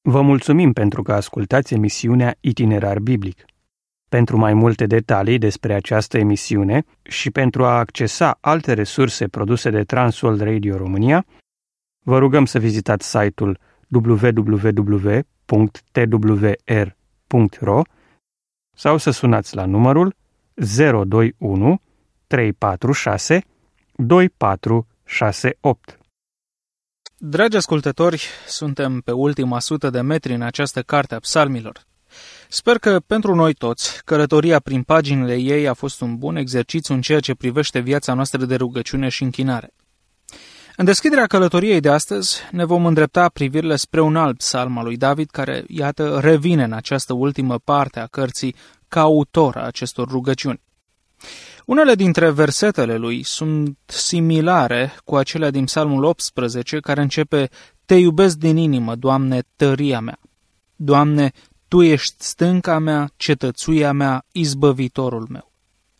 Vă mulțumim pentru că ascultați emisiunea Itinerar Biblic. Pentru mai multe detalii despre această emisiune și pentru a accesa alte resurse produse de Transworld Radio România, vă rugăm să vizitați site-ul www.twr.ro sau să sunați la numărul 021 346 2468. Dragi ascultători, suntem pe ultima 100 de metri în această carte a psalmilor. Sper că pentru noi toți, călătoria prin paginile ei a fost un bun exercițiu în ceea ce privește viața noastră de rugăciune și închinare. În deschiderea călătoriei de astăzi ne vom îndrepta privirile spre un alt psalm al lui David, care, iată, revine în această ultimă parte a cărții ca autor a acestor rugăciuni. Unele dintre versetele lui sunt similare cu acelea din Psalmul 18, care începe: Te iubesc din inimă, Doamne, tăria mea. Doamne, Tu ești stânca mea, cetățuia mea, izbăvitorul meu.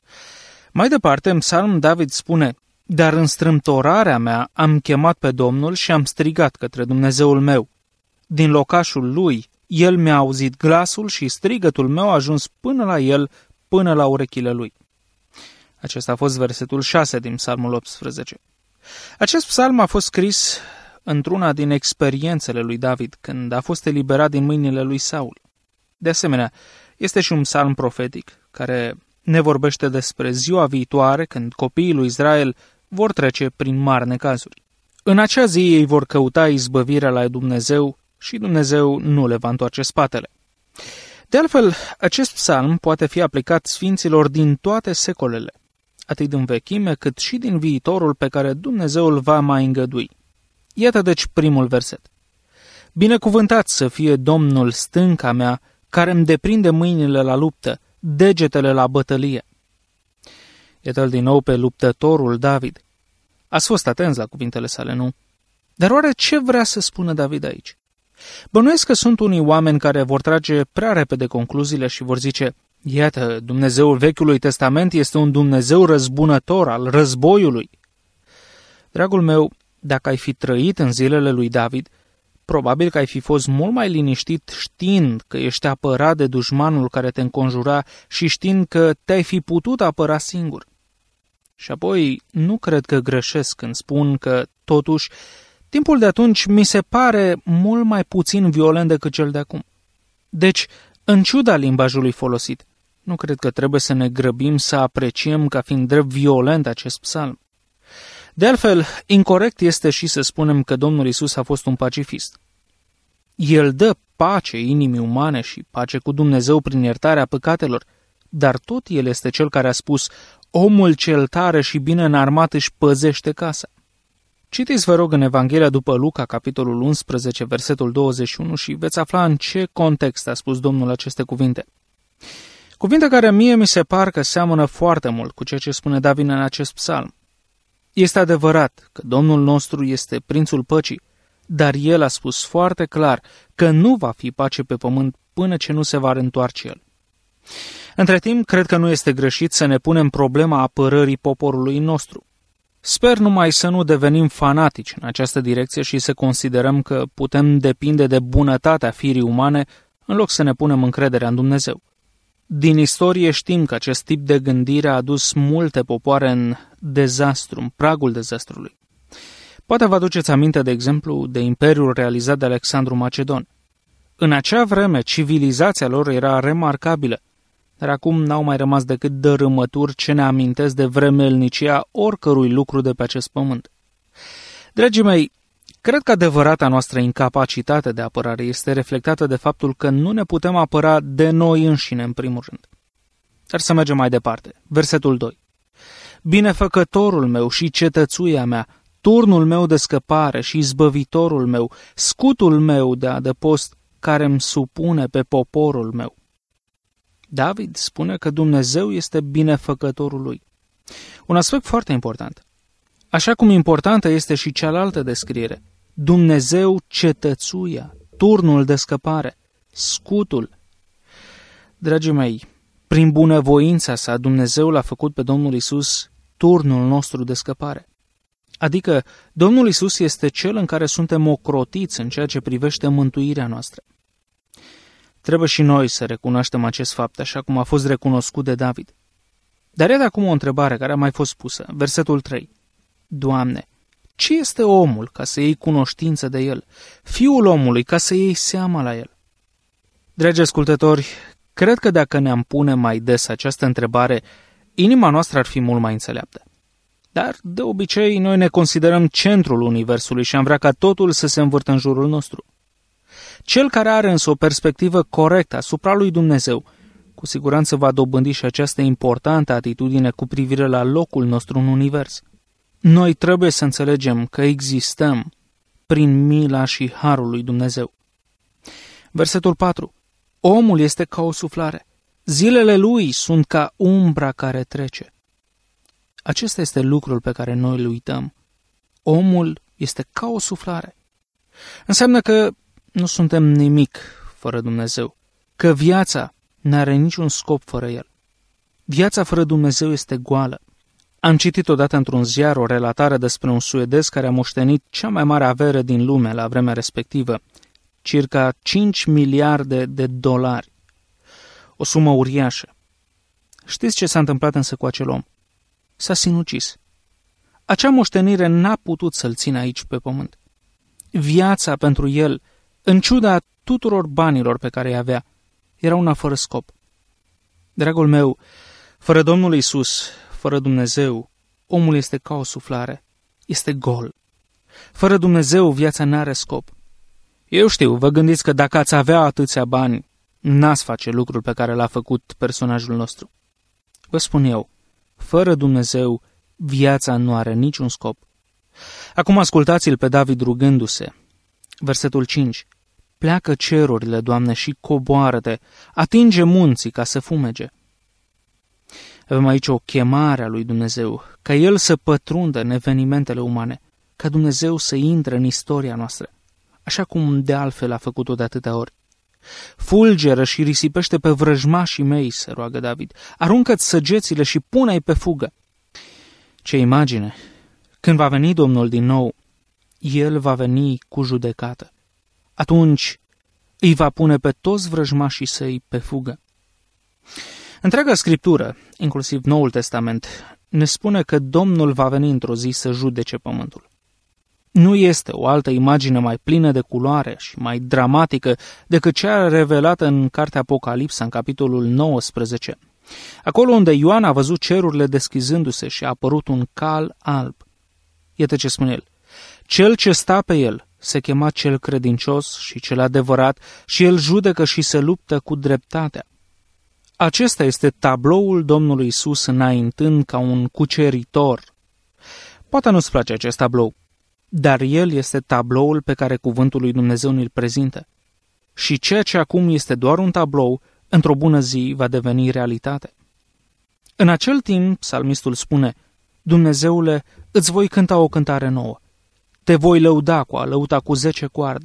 Mai departe, în psalm, David spune: Dar în strâmtorarea mea am chemat pe Domnul și am strigat către Dumnezeul meu. Din locașul lui, El mi-a auzit glasul și strigătul meu a ajuns până la El, până la urechile lui. Acesta a fost versetul 6 din Psalmul 18. Acest psalm a fost scris într-una din experiențele lui David, când a fost eliberat din mâinile lui Saul. De asemenea, este și un psalm profetic, care ne vorbește despre ziua viitoare, când copiii lui Israel vor trece prin mari necazuri. În acea zi ei vor căuta izbăvirea la Dumnezeu și Dumnezeu nu le va întoarce spatele. De altfel, acest psalm poate fi aplicat sfinților din toate secolele, atât din vechime cât și din viitorul pe care Dumnezeu îl va mai îngădui. Iată deci primul verset. Binecuvântat să fie Domnul, stânca mea, care îmi deprinde mâinile la luptă, degetele la bătălie. Iată-l din nou pe luptătorul David. Ați fost atenți la cuvintele sale, nu? Dar oare ce vrea să spună David aici? Bănuiesc că sunt unii oameni care vor trage prea repede concluziile și vor zice: Iată, Dumnezeul Vechiului Testament este un Dumnezeu răzbunător al războiului. Dragul meu, dacă ai fi trăit în zilele lui David, probabil că ai fi fost mult mai liniștit știind că ești apărat de dușmanul care te înconjura și știind că te-ai fi putut apăra singur. Și apoi, nu cred că greșesc când spun că, totuși, timpul de atunci mi se pare mult mai puțin violent decât cel de acum. Deci, în ciuda limbajului folosit, nu cred că trebuie să ne grăbim să apreciem ca fiind drept violent acest psalm. De altfel, incorect este și să spunem că Domnul Iisus a fost un pacifist. El dă pace inimii umane și pace cu Dumnezeu prin iertarea păcatelor, dar tot El este Cel care a spus: omul cel tare și bine înarmat își păzește casa. Citiți, vă rog, în Evanghelia după Luca, capitolul 11, versetul 21 și veți afla în ce context a spus Domnul aceste cuvinte. Cuvinte care mie mi se par că seamănă foarte mult cu ceea ce spune David în acest psalm. Este adevărat că Domnul nostru este Prințul Păcii, dar El a spus foarte clar că nu va fi pace pe pământ până ce nu se va reîntoarce El. Între timp, cred că nu este greșit să ne punem problema apărării poporului nostru. Sper numai să nu devenim fanatici în această direcție și să considerăm că putem depinde de bunătatea firii umane în loc să ne punem încrederea în Dumnezeu. Din istorie știm că acest tip de gândire a adus multe popoare în dezastru, în pragul dezastrului. Poate vă aduceți aminte, de exemplu, de imperiul realizat de Alexandru Macedon. În acea vreme, civilizația lor era remarcabilă, dar acum n-au mai rămas decât dărâmături ce ne amintesc de vremelnicia oricărui lucru de pe acest pământ. Dragii mei, cred că adevărata noastră incapacitate de apărare este reflectată de faptul că nu ne putem apăra de noi înșine, în primul rând. Dar să mergem mai departe. Versetul 2. Binefăcătorul meu și cetățuia mea, turnul meu de scăpare și izbăvitorul meu, scutul meu de adăpost, care îmi supune pe poporul meu. David spune că Dumnezeu este binefăcătorul lui. Un aspect foarte important. Așa cum importantă este și cealaltă descriere. Dumnezeu cetățuia, turnul de scăpare, scutul. Dragii mei, prin bunăvoința sa, Dumnezeu l-a făcut pe Domnul Iisus turnul nostru de scăpare. Adică Domnul Iisus este Cel în care suntem ocrotiți în ceea ce privește mântuirea noastră. Trebuie și noi să recunoaștem acest fapt, așa cum a fost recunoscut de David. Dar iată acum o întrebare care a mai fost pusă. Versetul 3. Doamne, ce este omul ca să iei cunoștință de el? Fiul omului ca să iei seama la el? Dragi ascultători, cred că dacă ne-am pune mai des această întrebare, inima noastră ar fi mult mai înțeleaptă. Dar, de obicei, noi ne considerăm centrul universului și am vrea ca totul să se învârtă în jurul nostru. Cel care are însă o perspectivă corectă asupra lui Dumnezeu, cu siguranță va dobândi și această importantă atitudine cu privire la locul nostru în univers. Noi trebuie să înțelegem că existăm prin mila și harul lui Dumnezeu. Versetul 4. Omul este ca o suflare. Zilele lui sunt ca umbra care trece. Acesta este lucrul pe care noi îl uităm. Omul este ca o suflare. Înseamnă că nu suntem nimic fără Dumnezeu, că viața n-are niciun scop fără El. Viața fără Dumnezeu este goală. Am citit odată într-un ziar o relatare despre un suedez care a moștenit cea mai mare avere din lume la vremea respectivă, circa 5 miliarde de dolari. O sumă uriașă. Știți ce s-a întâmplat însă cu acel om? S-a sinucis. Acea moștenire n-a putut să-l țină aici pe pământ. Viața pentru el, în ciuda tuturor banilor pe care îi avea, era una fără scop. Dragul meu, fără Domnul Iisus, fără Dumnezeu, omul este ca o suflare, este gol. Fără Dumnezeu, viața n-are scop. Eu știu, vă gândiți că dacă ați avea atâția bani, n-ați face lucrul pe care l-a făcut personajul nostru. Vă spun eu, fără Dumnezeu, viața nu are niciun scop. Acum ascultați-l pe David rugându-se. Versetul 5. Pleacă cerurile, Doamne, și coboară-te, atinge munții ca să fumege. Avem aici o chemare a lui Dumnezeu, ca El să pătrundă în evenimentele umane, ca Dumnezeu să intre în istoria noastră, așa cum de altfel a făcut-o de atâtea ori. Fulgeră și risipește pe vrăjmașii mei, se roagă David, aruncă-ți săgețile și pune-i pe fugă. Ce imagine! Când va veni Domnul din nou, El va veni cu judecată. Atunci îi va pune pe toți vrăjmașii săi pe fugă. Întreaga Scriptură, inclusiv Noul Testament, ne spune că Domnul va veni într-o zi să judece pământul. Nu este o altă imagine mai plină de culoare și mai dramatică decât cea revelată în cartea Apocalipsa, în capitolul 19. Acolo unde Ioan a văzut cerurile deschizându-se și a apărut un cal alb. Iată ce spune el. Cel ce sta pe el se chema cel credincios și cel adevărat și el judecă și se luptă cu dreptatea. Acesta este tabloul Domnului Iisus înaintând ca un cuceritor. Poate nu-ți place acest tablou, dar el este tabloul pe care cuvântul lui Dumnezeu ne-l prezintă. Și ceea ce acum este doar un tablou, într-o bună zi va deveni realitate. În acel timp, psalmistul spune, Dumnezeule, îți voi cânta o cântare nouă. Te voi lăuda cu a lăuta cu 10 coarde.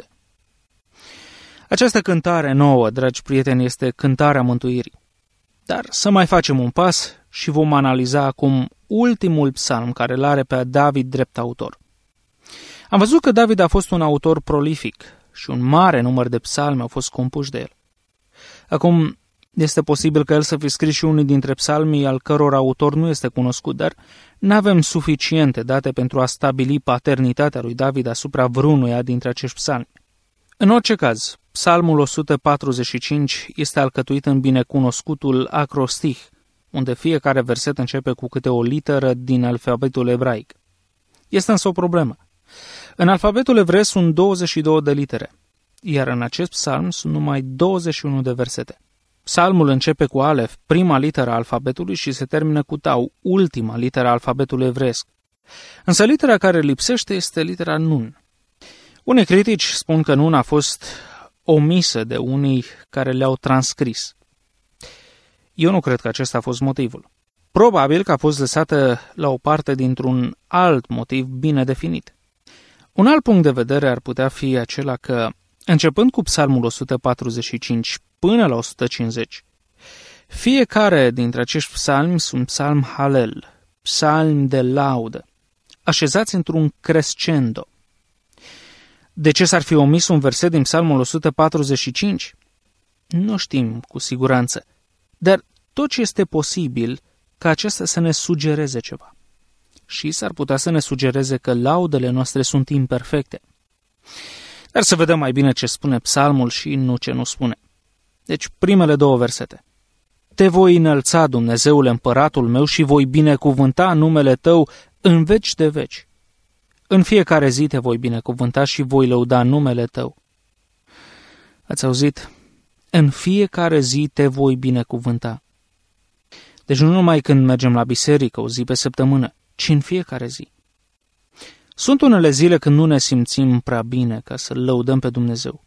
Această cântare nouă, dragi prieteni, este cântarea mântuirii. Dar să mai facem un pas și vom analiza acum ultimul psalm care îl are pe David drept autor. Am văzut că David a fost un autor prolific și un mare număr de psalmi au fost compuși de el. Acum, este posibil că el să fi scris și unii dintre psalmii al căror autor nu este cunoscut, dar n-avem suficiente date pentru a stabili paternitatea lui David asupra vreunuia dintre acești psalmi. În orice caz, psalmul 145 este alcătuit în binecunoscutul acrostih, unde fiecare verset începe cu câte o literă din alfabetul ebraic. Este însă o problemă. În alfabetul evreu sunt 22 de litere, iar în acest psalm sunt numai 21 de versete. Psalmul începe cu alef, prima literă a alfabetului, și se termină cu tau, ultima literă a alfabetului evreiesc. Însă litera care lipsește este litera nun. Unii critici spun că nun a fost omisă de unii care le-au transcris. Eu nu cred că acesta a fost motivul. Probabil că a fost lăsată la o parte dintr-un alt motiv bine definit. Un alt punct de vedere ar putea fi acela că, începând cu psalmul 145 până la 150, fiecare dintre acești psalmi sunt psalm halel, psalmi de laudă. așezați într-un crescendo. De ce s-ar fi omis un verset din Psalmul 145? Nu știm cu siguranță, dar tot ce este posibil ca acesta să ne sugereze ceva. Și s-ar putea să ne sugereze că laudele noastre sunt imperfecte. Dar să vedem mai bine ce spune Psalmul și nu ce nu spune. Deci, primele două versete. Te voi înălța, Dumnezeule, împăratul meu, și voi binecuvânta numele Tău în veci de veci. În fiecare zi te voi binecuvânta și voi lăuda numele Tău. Ați auzit? În fiecare zi te voi binecuvânta. Deci nu numai când mergem la biserică o zi pe săptămână, ci în fiecare zi. Sunt unele zile când nu ne simțim prea bine ca să lăudăm pe Dumnezeu.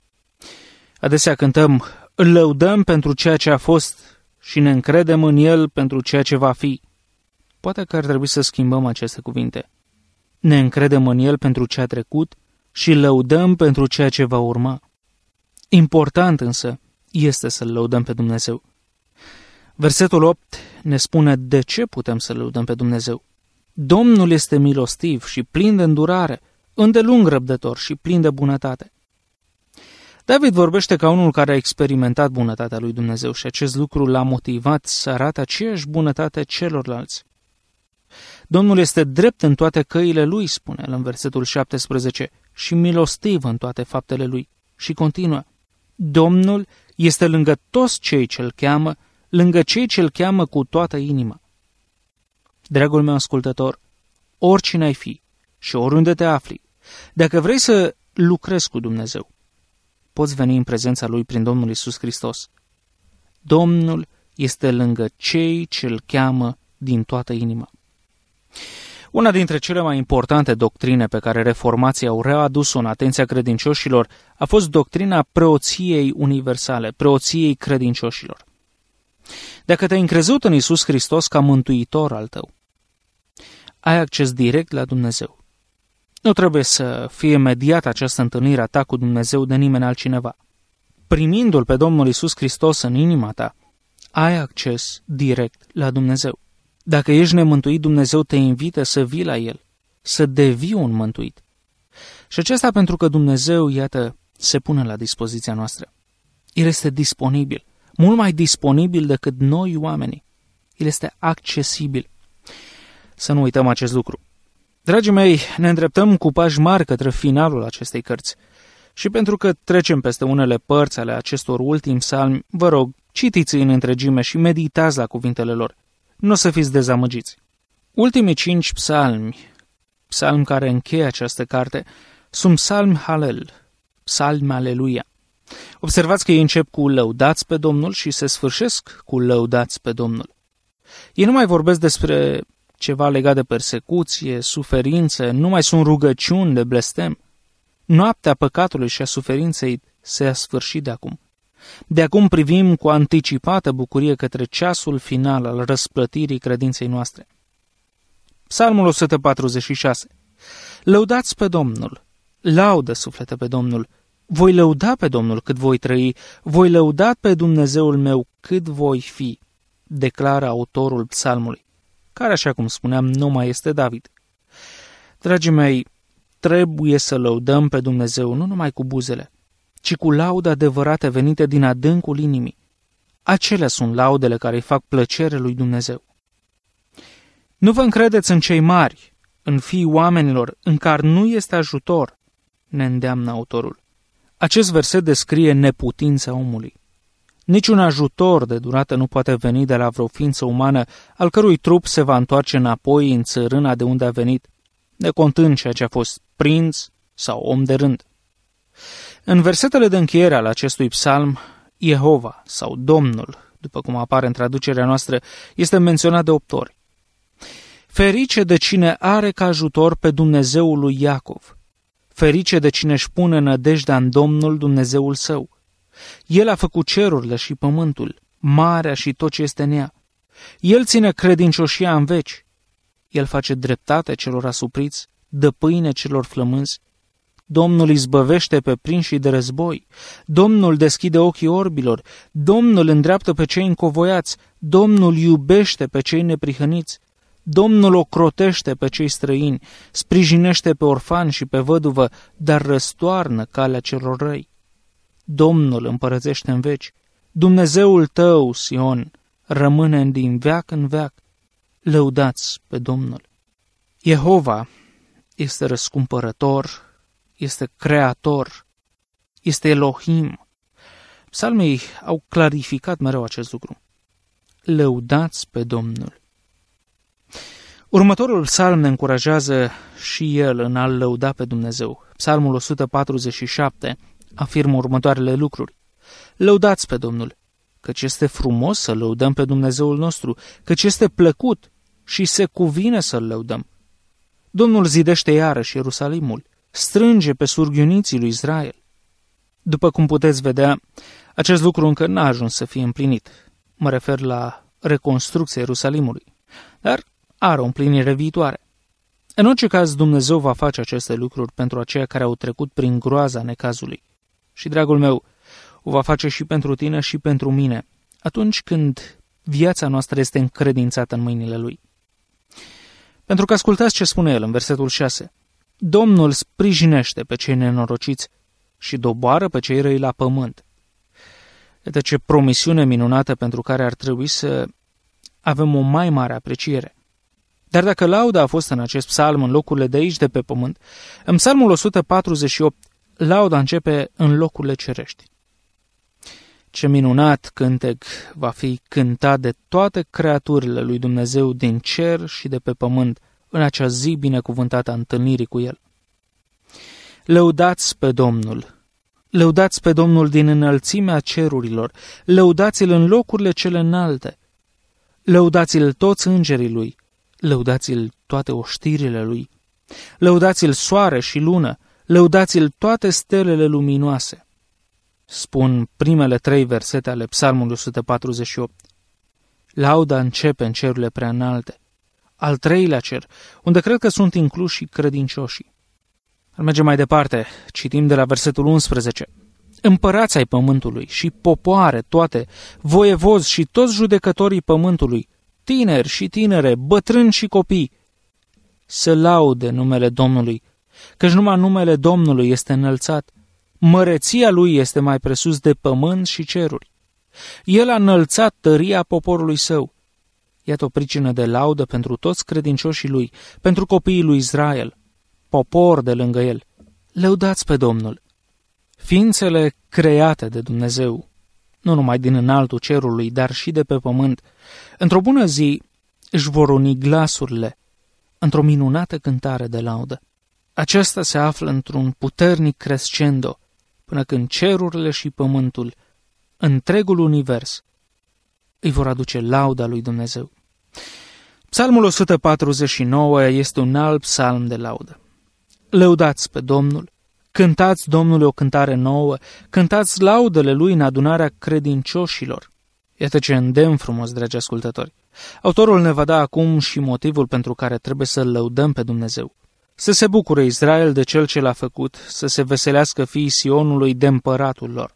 Adesea cântăm, îl lăudăm pentru ceea ce a fost și ne încredem în El pentru ceea ce va fi. Poate că ar trebui să schimbăm aceste cuvinte. Ne încredem în El pentru ce a trecut și lăudăm pentru ceea ce va urma. Important însă este să-L lăudăm pe Dumnezeu. Versetul 8 ne spune de ce putem să lăudăm pe Dumnezeu. Domnul este milostiv și plin de îndurare, îndelung răbdător și plin de bunătate. David vorbește ca unul care a experimentat bunătatea lui Dumnezeu și acest lucru l-a motivat să arate aceeași bunătate celorlalți. Domnul este drept în toate căile lui, spune el în versetul 17, și milostiv în toate faptele lui. Și continuă, Domnul este lângă toți cei ce-L cheamă, lângă cei ce-L cheamă cu toată inima. Dragul meu ascultător, oricine ai fi și oriunde te afli, dacă vrei să lucrezi cu Dumnezeu, poți veni în prezența Lui prin Domnul Iisus Hristos. Domnul este lângă cei ce-L cheamă din toată inima. Una dintre cele mai importante doctrine pe care reformații au readus-o în atenția credincioșilor a fost doctrina preoției universale, preoției credincioșilor. Dacă te-ai încrezut în Iisus Hristos ca mântuitor al tău, ai acces direct la Dumnezeu. Nu trebuie să fie mediată această întâlnire a ta cu Dumnezeu de nimeni altcineva. Primindu-L pe Domnul Iisus Hristos în inima ta, ai acces direct la Dumnezeu. Dacă ești nemântuit, Dumnezeu te invită să vii la El, să devii un mântuit. Și aceasta pentru că Dumnezeu, iată, se pune la dispoziția noastră. El este disponibil, mult mai disponibil decât noi oamenii. El este accesibil. Să nu uităm acest lucru. Dragii mei, ne îndreptăm cu pași mari către finalul acestei cărți. Și pentru că trecem peste unele părți ale acestor ultimi psalmi, vă rog, citiți-i în întregime și meditați la cuvintele lor. Nu o să fiți dezamăgiți. Ultimii 5 psalmi care încheie această carte, sunt psalmi Halel, psalmi Aleluia. Observați că ei încep cu lăudați pe Domnul și se sfârșesc cu lăudați pe Domnul. Ei nu mai vorbesc despre ceva legat de persecuție, suferință, nu mai sunt rugăciuni de blestem. Noaptea păcatului și a suferinței se-a sfârșit de acum. De acum privim cu anticipată bucurie către ceasul final al răsplătirii credinței noastre. Psalmul 146. Lăudați pe Domnul, laudă suflete pe Domnul, voi lăuda pe Domnul cât voi trăi, voi lăuda pe Dumnezeul meu cât voi fi, declară autorul psalmului, care, așa cum spuneam, nu mai este David. Dragii mei, trebuie să lăudăm pe Dumnezeu nu numai cu buzele, ci cu laude adevărate venite din adâncul inimii. Acelea sunt laudele care îi fac plăcere lui Dumnezeu. Nu vă încredeți în cei mari, în fiii oamenilor, în care nu este ajutor, ne îndeamnă autorul. Acest verset descrie neputința omului. Niciun ajutor de durată nu poate veni de la vreo ființă umană, al cărui trup se va întoarce înapoi în țărâna de unde a venit, necontând ceea ce a fost prinț sau om de rând. În versetele de încheiere al acestui psalm, Jehova sau Domnul, după cum apare în traducerea noastră, este menționat de 8 ori. Ferice de cine are ca ajutor pe Dumnezeul lui Iacov. Ferice de cine își pune nădejdea în Domnul Dumnezeul său. El a făcut cerurile și pământul, marea și tot ce este în ea. El ține credincioșia în veci. El face dreptate celor asupriți, dă pâine celor flămânzi. Domnul izbăvește pe prinșii de război. Domnul deschide ochii orbilor. Domnul îndreaptă pe cei încovoiați. Domnul iubește pe cei neprihăniți. Domnul ocrotește pe cei străini, sprijinește pe orfani și pe văduvă, dar răstoarnă calea celor răi. Domnul împărățește în veci. Dumnezeul tău, Sion, rămâne din veac în veac. Lăudați pe Domnul. Jehova este răscumpărător, este creator, este Elohim. Psalmii au clarificat mereu acest lucru. Lăudați pe Domnul. Următorul psalm ne încurajează și el în a-L lăuda pe Dumnezeu. Psalmul 147 afirmă următoarele lucruri. Lăudați pe Domnul, căci este frumos să lăudăm pe Dumnezeul nostru, căci este plăcut și se cuvine să-L lăudăm. Domnul zidește iarăși Ierusalimul, strânge pe surghiuniții lui Israel. După cum puteți vedea, acest lucru încă n-a ajuns să fie împlinit. Mă refer la reconstrucția Ierusalimului, dar are o împlinire viitoare. În orice caz, Dumnezeu va face aceste lucruri pentru aceia care au trecut prin groaza necazului. Și, dragul meu, o va face și pentru tine și pentru mine, atunci când viața noastră este încredințată în mâinile Lui. Pentru că ascultați ce spune El în versetul 6. Domnul sprijinește pe cei nenorociți și doboară pe cei răi la pământ. Iată ce promisiune minunată pentru care ar trebui să avem o mai mare apreciere. Dar dacă lauda a fost în acest psalm în locurile de aici de pe pământ, în psalmul 148, lauda începe în locurile cerești. Ce minunat cântec va fi cântat de toate creaturile lui Dumnezeu din cer și de pe pământ în acea zi binecuvântată a întâlnirii cu El. Lăudați pe Domnul! Lăudați pe Domnul din înălțimea cerurilor, lăudați-L în locurile cele înalte, lăudați-L toți îngerii Lui, lăudați-L toate oștirile Lui, lăudați-L soare și lună, lăudați-L toate stelele luminoase. Spun primele 3 versete ale psalmului 148. Lauda începe în cerurile prea înalte, al 3-lea cer, unde cred că sunt incluși și credincioșii. Ar merge mai departe, citim de la versetul 11. Împărați ai pământului și popoare toate, voievozi și toți judecătorii pământului, tineri și tinere, bătrâni și copii, să laude numele Domnului, căci numai numele Domnului este înălțat, măreția Lui este mai presus de pământ și ceruri. El a înălțat tăria poporului Său. Iată o pricină de laudă pentru toți credincioșii Lui, pentru copiii lui Israel, popor de lângă El. Lăudați pe Domnul! Ființele create de Dumnezeu, nu numai din înaltul cerului, dar și de pe pământ, într-o bună zi își vor uni glasurile într-o minunată cântare de laudă. Aceasta se află într-un puternic crescendo, până când cerurile și pământul, întregul univers, îi vor aduce lauda lui Dumnezeu. Psalmul 149 este un alt psalm de laudă. Lăudați pe Domnul, cântați Domnului o cântare nouă, cântați laudele Lui în adunarea credincioșilor. Iată ce îndemn frumos, dragi ascultători. Autorul ne va da acum și motivul pentru care trebuie să-L lăudăm pe Dumnezeu. Să se bucure Israel de Cel ce l-a făcut, să se veselească fiii Sionului de împăratul lor.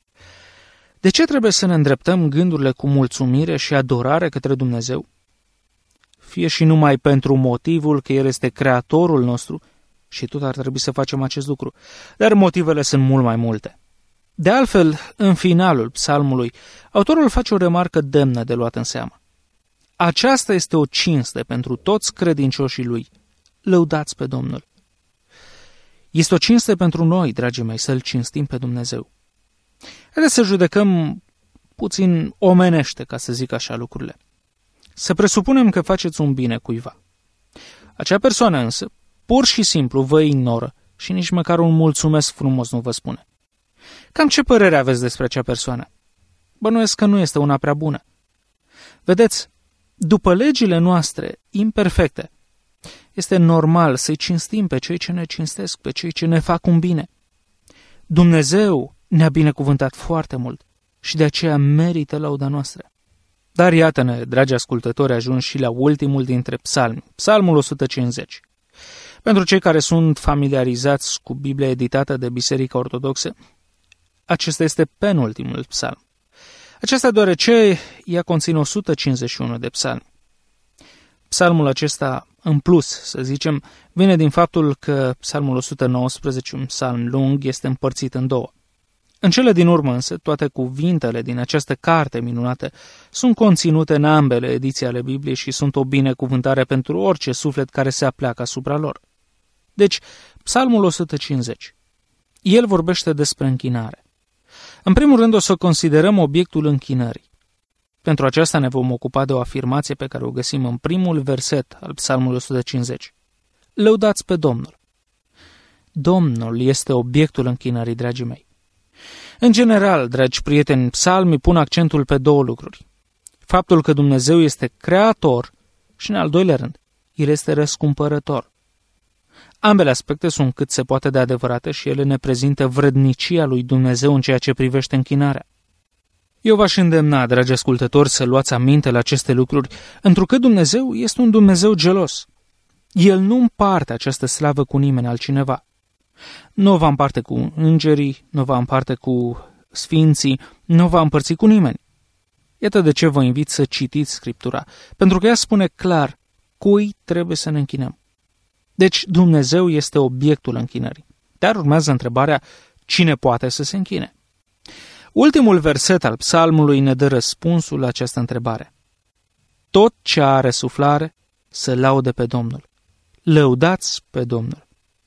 De ce trebuie să ne îndreptăm gândurile cu mulțumire și adorare către Dumnezeu? Fie și numai pentru motivul că El este creatorul nostru, și tot ar trebui să facem acest lucru, dar motivele sunt mult mai multe. De altfel, în finalul psalmului, autorul face o remarcă demnă de luat în seamă. Aceasta este o cinste pentru toți credincioșii Lui. Lăudați pe Domnul. Este o cinste pentru noi, dragii mei, să-L cinstim pe Dumnezeu. Haideți să judecăm puțin omenește, ca să zic așa, lucrurile. Să presupunem că faceți un bine cuiva. Acea persoană însă, pur și simplu, vă ignoră și nici măcar un mulțumesc frumos nu vă spune. Cam ce părere aveți despre acea persoană? Bănuiesc că nu este una prea bună. Vedeți, după legile noastre imperfecte, este normal să-i cinstim pe cei ce ne cinstesc, pe cei ce ne fac un bine. Dumnezeu ne-a binecuvântat foarte mult și de aceea merită lauda noastră. Dar iată-ne, dragi ascultători, ajungi și la ultimul dintre psalmi, psalmul 150. Pentru cei care sunt familiarizați cu Biblia editată de Biserica Ortodoxă, acesta este penultimul psalm. Aceasta deoarece ea conține 151 de psalmi. Psalmul acesta, în plus, să zicem, vine din faptul că Psalmul 119, un psalm lung, este împărțit în două. În cele din urmă însă, toate cuvintele din această carte minunată sunt conținute în ambele ediții ale Bibliei și sunt o binecuvântare pentru orice suflet care se apleacă asupra lor. Deci, Psalmul 150. El vorbește despre închinare. În primul rând o să considerăm obiectul închinării. Pentru aceasta ne vom ocupa de o afirmație pe care o găsim în primul verset al Psalmului 150. Lăudați pe Domnul. Domnul este obiectul închinării, dragii mei. În general, dragi prieteni, psalmii pun accentul pe două lucruri. Faptul că Dumnezeu este creator și, în al doilea rând, El este răscumpărător. Ambele aspecte sunt cât se poate de adevărate și ele ne prezintă vrednicia lui Dumnezeu în ceea ce privește închinarea. Eu v-aș îndemna, dragi ascultători, să luați aminte la aceste lucruri, întrucât Dumnezeu este un Dumnezeu gelos. El nu împarte această slavă cu nimeni altcineva. Nu o va împarte cu îngerii, nu o va împarte cu sfinții, nu o va împărți cu nimeni. Iată de ce vă invit să citiți Scriptura, pentru că ea spune clar cui trebuie să ne închinăm. Deci Dumnezeu este obiectul închinării. Dar urmează întrebarea, cine poate să se închine? Ultimul verset al psalmului ne dă răspunsul la această întrebare. Tot ce are suflare să laude pe Domnul. Lăudați pe Domnul.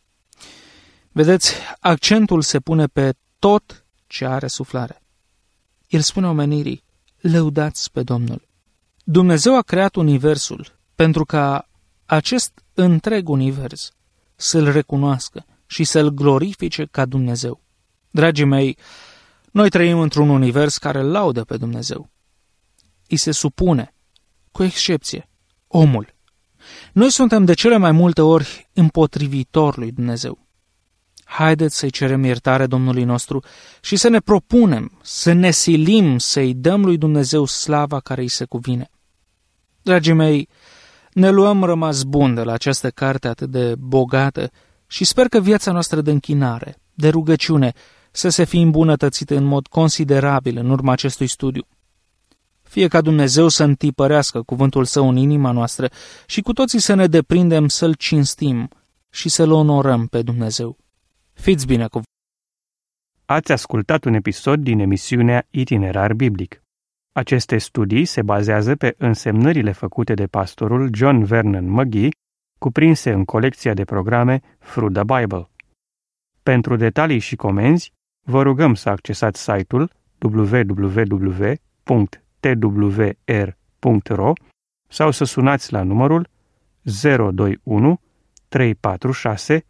Vedeți, accentul se pune pe tot ce are suflare. El spune omenirii, lăudați pe Domnul. Dumnezeu a creat universul pentru ca acest întreg univers să-L recunoască și să-L glorifice ca Dumnezeu. Dragii mei, noi trăim într-un univers care îl laudă pe Dumnezeu. Îi se supune, cu excepție, omul. Noi suntem de cele mai multe ori împotrivitori lui Dumnezeu. Haideți să-i cerem iertare Domnului nostru și să ne propunem, să ne silim să-i dăm lui Dumnezeu slava care îi se cuvine. Dragii mei, ne luăm rămas bun de la această carte atât de bogată și sper că viața noastră de închinare, de rugăciune, să se fie îmbunătățită în mod considerabil în urma acestui studiu. Fie ca Dumnezeu să întipărească cuvântul Său în inima noastră și cu toții să ne deprindem să-L cinstim și să-L onorăm pe Dumnezeu. Fiți binecuvântați! Ați ascultat un episod din emisiunea Itinerar Biblic. Aceste studii se bazează pe însemnările făcute de pastorul John Vernon McGee, cuprinse în colecția de programe Through the Bible. Pentru detalii și comenzi, vă rugăm să accesați site-ul www.twr.ro sau să sunați la numărul 021 346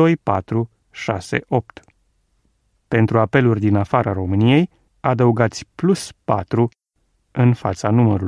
2468. Pentru apeluri din afara României, adăugați +4 în fața numărului.